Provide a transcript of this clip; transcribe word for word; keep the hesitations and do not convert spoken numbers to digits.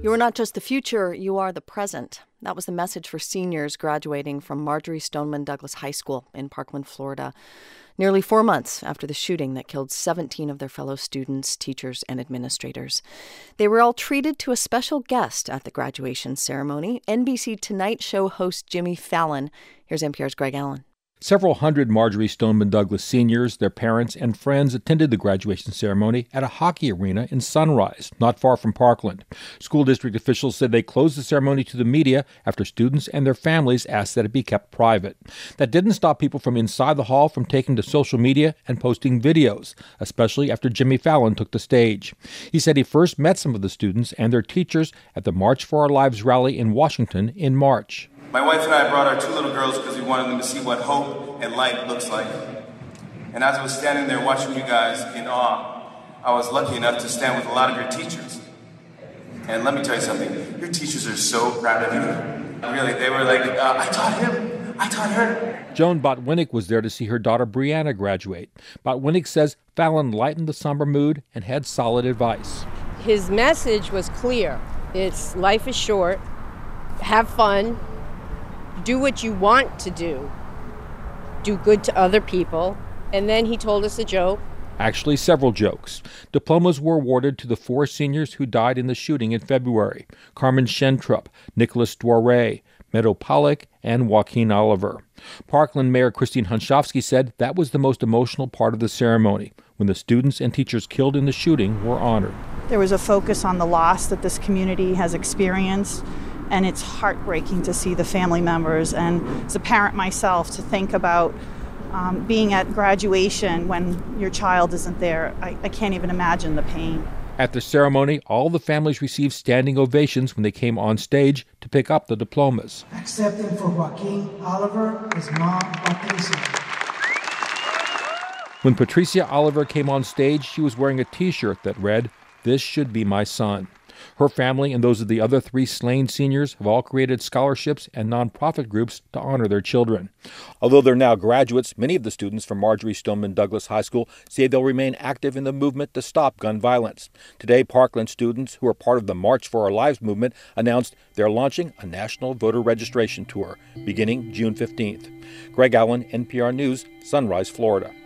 You are not just the future, you are the present. That was the message for seniors graduating from Marjory Stoneman Douglas High School in Parkland, Florida, nearly four months after the shooting that killed seventeen of their fellow students, teachers, and administrators. They were all treated to a special guest at the graduation ceremony. N B C Tonight Show host Jimmy Fallon. Here's N P R's Greg Allen. Several hundred Marjory Stoneman Douglas seniors, their parents, and friends attended the graduation ceremony at a hockey arena in Sunrise, not far from Parkland. School district officials said they closed the ceremony to the media after students and their families asked that it be kept private. That didn't stop people from inside the hall from taking to social media and posting videos, especially after Jimmy Fallon took the stage. He said he first met some of the students and their teachers at the March for Our Lives rally in Washington in March. My wife and I brought our two little girls because we wanted them to see what hope and light looks like. And as I was standing there watching you guys in awe, I was lucky enough to stand with a lot of your teachers. And let me tell you something, your teachers are so proud of you. Really, they were like, uh, I taught him, I taught her. Joan Botwinick was there to see her daughter Brianna graduate. Botwinick says Fallon lightened the somber mood and had solid advice. His message was clear. It's life is short, have fun, do what you want to do, do good to other people, and then he told us a joke. Actually, several jokes. Diplomas were awarded to the four seniors who died in the shooting in February: Carmen Schentrup, Nicholas Dware, Meadow Pollock, and Joaquin Oliver. Parkland Mayor Christine Hunschofsky said that was the most emotional part of the ceremony, when the students and teachers killed in the shooting were honored. There was a focus on the loss that this community has experienced, and it's heartbreaking to see the family members, and as a parent myself, to think about um, being at graduation when your child isn't there. I, I can't even imagine the pain. At the ceremony, all the families received standing ovations when they came on stage to pick up the diplomas. Accepting for Joaquin Oliver is Mom Patricia. When Patricia Oliver came on stage, she was wearing a T-shirt that read, "This should be my son." Her family and those of the other three slain seniors have all created scholarships and nonprofit groups to honor their children. Although they're now graduates, many of the students from Marjory Stoneman Douglas High School say they'll remain active in the movement to stop gun violence. Today, Parkland students who are part of the March for Our Lives movement announced they're launching a national voter registration tour beginning June fifteenth. Greg Allen, N P R News, Sunrise, Florida.